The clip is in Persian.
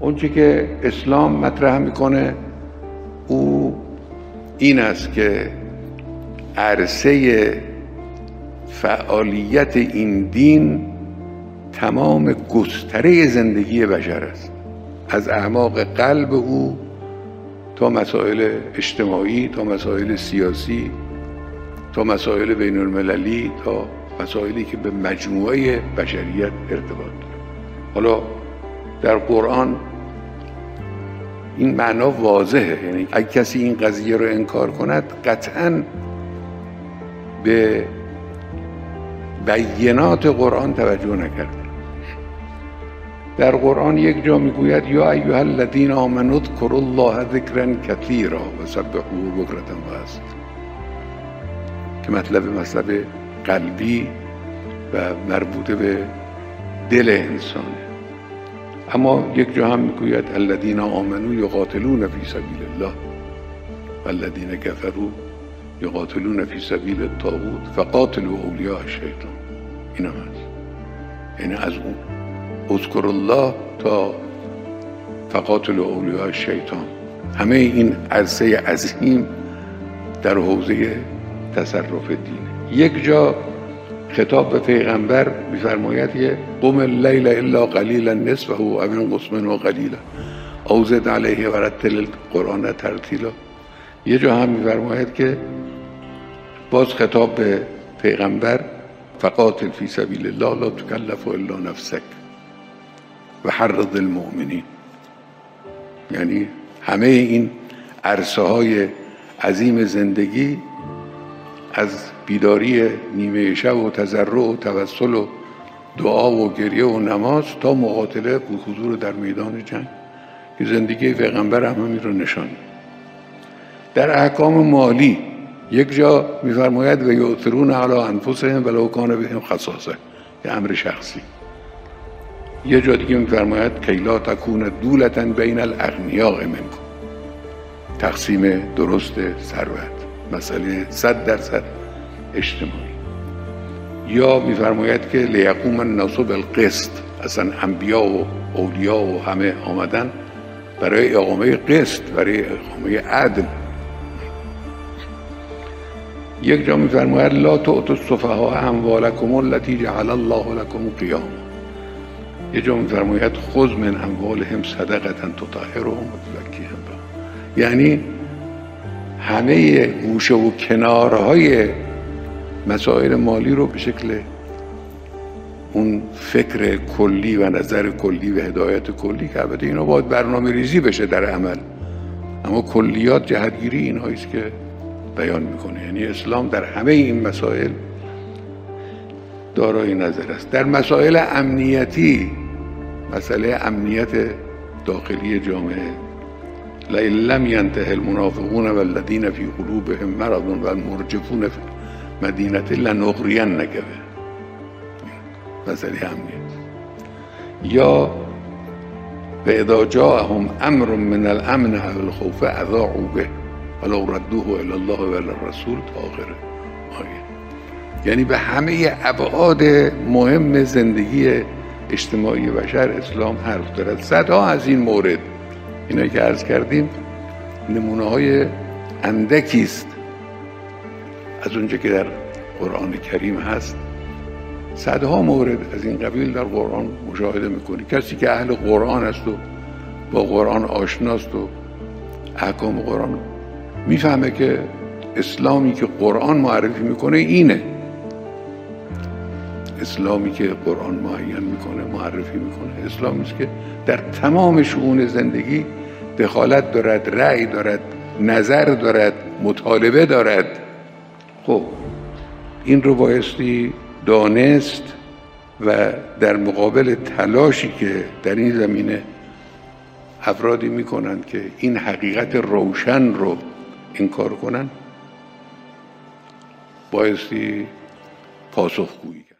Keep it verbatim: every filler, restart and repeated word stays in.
اونچه که اسلام مطرح میکنه او این است که عرصه فعالیت این دین تمام گستره زندگی بشر است، از اعماق قلب او تا مسائل اجتماعی، تا مسائل سیاسی، تا مسائل بین المللی، تا مسائلی که به مجموعه بشریت ارتباط داره. حالا در قرآن این معنا واضحه، یعنی اگه کسی این قضیه رو انکار کند قطعاً به بینات قرآن توجه نکرده. در قرآن یک جا میگوید یا ایها الذین آمنوا اذکروا الله ذکرا کثیرا و سبحوه بکرة و اصیلا، که مطلب مطلب قلبی و مربوط به دل انسانه. اما یک جا هم میگوید الذین آمنوا یقاتلون فی سبیل الله والذین کفروا یقاتلون فی سبیل الطاغوت فقاتلوا اولیاء الشیطان. این هم هست، یعنی از اون اذکر الله تا فقاتلوا اولیاء الشیطان، همه این عرصه عظیم در حوزه تصرف دینه. یک جا خطاب به پیغمبر می‌فرماید که قم اللیل الا قلیلا نصفه او انقص منه قلیلا او زد علیه ورتل القرآن ترتیلا. یه جا هم می‌فرماید که باز خطاب به پیغمبر فقاتل فی سبیل الله لا تکلف الا نفسک و حرض المؤمنین. یعنی همه این عرصه های عظیم زندگی، از بیداری نیمه شب و تضرع و توسل و دعا و گریه و نماز تا مقاتله و حضور در میدان جنگ، که زندگی پیغمبر هم همین رو نشان میده. در احکام مالی یک جا میفرماید و یؤثرون علی انفسهم ولو کان بهم خصاصه، یه امر شخصی. یه جا دیگه میفرماید کی لا تکون دولة بین الاغنیاء منکم، تقسیم درست ثروت، مسئله صد درصد اجتماعی. یا میفرماید که لیقوم الناس بالقسط، اصلا انبیا و اولیا و همه آمدن برای اقامه قسط، برای اقامه عدل. یک جا میفرماید لا تؤتوا السفهاء اموالکم التی جعل الله لکم قیاما. یک جا میفرماید خذ من اموالهم صدقة تطهرهم و تزکیهم بها. یعنی همه گوشه و کنارهای مسائل مالی رو به شکل اون فکر کلی و نظر کلی و هدایت کلی، که البته اینا باید برنامه ریزی بشه در عمل، اما کلیات جهتگیری این هاییست که بیان میکنه. یعنی اسلام در همه این مسائل دارای نظر است. در مسائل امنیتی، مسئله امنیت داخلی جامعه، لئن لم ینته المنافقون والذین فی قلوبهم مرض والمرجفون فی المدینة لنغرینک بهم، مسئله امنیت. یا و اذا جاءهم امر من الامن او الخوف اذاعوا به ولو ردوه الی الله و الی الرسول تا آخر آیه. یعنی به همه ابعاد مهم زندگی اجتماعی بشر اسلام حرف دارد. صدها از این مورد، اینایی که عرض کردیم نمونه های اندکی است از اونجا که در قرآن کریم هست. صدها مورد از این قبیل در قرآن مشاهده میکنی. کسی که اهل قرآن است و با قرآن آشناست و احکام قرآن میفهمه که اسلامی که قرآن معرفی میکنه اینه. اسلامی که قرآن معین میکنه، معرفی میکنه، اسلامی است که در تمام شؤون زندگی دخالت دارد، رأی دارد، نظر دارد، مطالبه دارد. خب این رو بایستی دانست و در مقابل تلاشی که در این زمینه افرادی میکنند که این حقیقت روشن رو انکار کنن، بایستی پاسخگویی کرد.